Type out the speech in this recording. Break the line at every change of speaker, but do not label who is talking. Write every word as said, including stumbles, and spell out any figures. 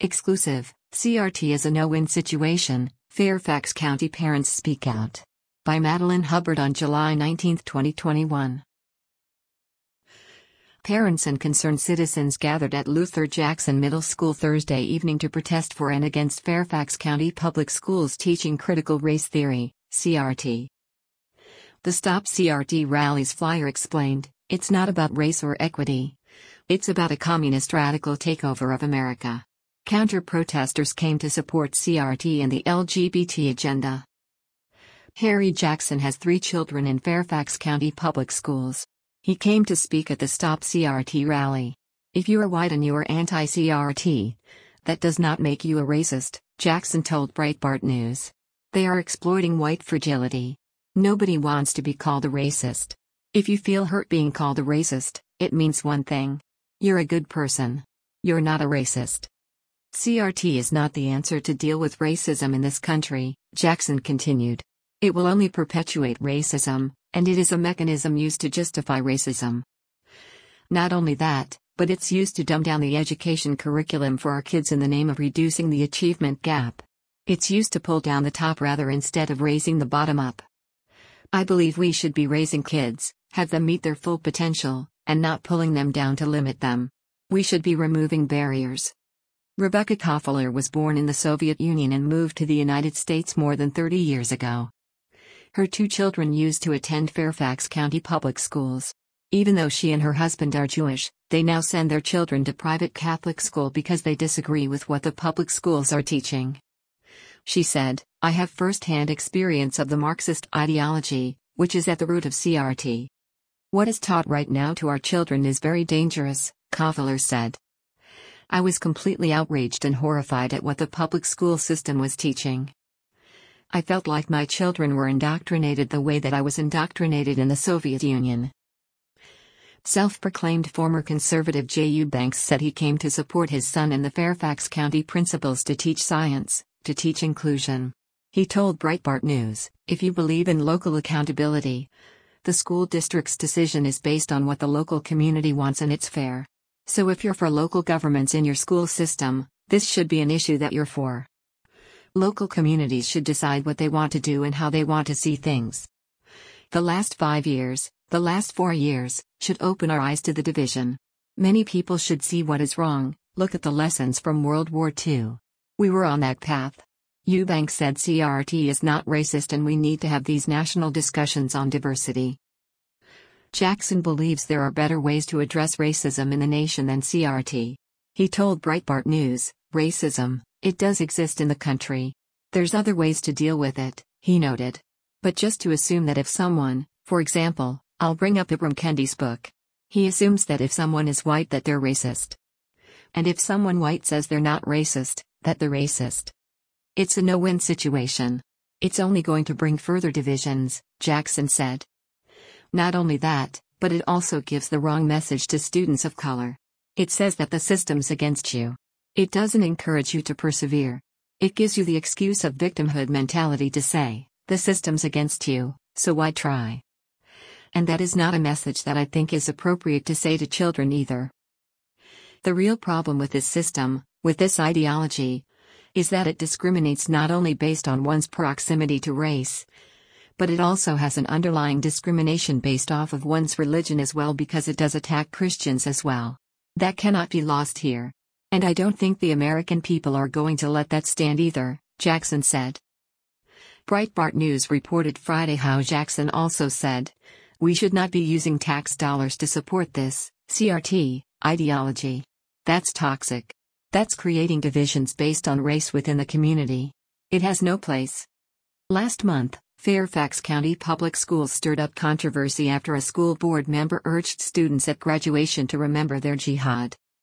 Exclusive, C R T is a no-win situation, Fairfax County parents speak out. By Madeline Hubbard on July nineteenth, twenty twenty-one. Parents and concerned citizens gathered at Luther Jackson Middle School Thursday evening to protest for and against Fairfax County Public Schools teaching critical race theory, C R T. The Stop C R T rally's flyer explained, "It's not about race or equity. It's about a communist radical takeover of America." Counter-protesters came to support C R T and the L G B T agenda. Harry Jackson has three children in Fairfax County Public Schools. He came to speak at the Stop C R T rally. "If you are white and you are anti-C R T, that does not make you a racist," Jackson told Breitbart News. "They are exploiting white fragility. Nobody wants to be called a racist. If you feel hurt being called a racist, it means one thing. You're a good person. You're not a racist." C R T is not the answer to deal with racism in this country, Jackson continued. "It will only perpetuate racism, and it is a mechanism used to justify racism. Not only that, but it's used to dumb down the education curriculum for our kids in the name of reducing the achievement gap. It's used to pull down the top rather instead of raising the bottom up. I believe we should be raising kids, have them meet their full potential, and not pulling them down to limit them. We should be removing barriers." Rebecca Koffler was born in the Soviet Union and moved to the United States more than thirty years ago. Her two children used to attend Fairfax County Public Schools. Even though she and her husband are Jewish, they now send their children to private Catholic school because they disagree with what the public schools are teaching. She said, "I have first-hand experience of the Marxist ideology, which is at the root of C R T. What is taught right now to our children is very dangerous," Koffler said. "I was completely outraged and horrified at what the public school system was teaching. I felt like my children were indoctrinated the way that I was indoctrinated in the Soviet Union." Self-proclaimed former conservative J U Banks said he came to support his son and the Fairfax County principals to teach science, to teach inclusion. He told Breitbart News, "If you believe in local accountability, the school district's decision is based on what the local community wants and it's fair. So if you're for local governments in your school system, this should be an issue that you're for. Local communities should decide what they want to do and how they want to see things. The last five years, the last four years, should open our eyes to the division. Many people should see what is wrong, look at the lessons from World War Two. We were on that path." Eubanks said C R T is not racist and we need to have these national discussions on diversity. Jackson believes there are better ways to address racism in the nation than C R T. He told Breitbart News, "Racism, it does exist in the country. There's other ways to deal with it," he noted. But just to assume that if someone, for example, I'll bring up Ibram Kendi's book. He assumes that if someone is white that they're racist. And if someone white says they're not racist, that they're racist. It's a no-win situation. It's only going to bring further divisions, Jackson said. Not only that, but it also gives the wrong message to students of color. It says that the system's against you. It doesn't encourage you to persevere. It gives you the excuse of victimhood mentality to say, the system's against you, so why try? And that is not a message that I think is appropriate to say to children either. The real problem with this system, with this ideology, is that it discriminates not only based on one's proximity to race, but it also has an underlying discrimination based off of one's religion as well because it does attack Christians as well. That cannot be lost here. And I don't think the American people are going to let that stand either, Jackson said. Breitbart News reported Friday how Jackson also said, "We should not be using tax dollars to support this C R T ideology. That's toxic. That's creating divisions based on race within the community. It has no place." Last month, Fairfax County Public Schools stirred up controversy after a school board member urged students at graduation to remember their jihad.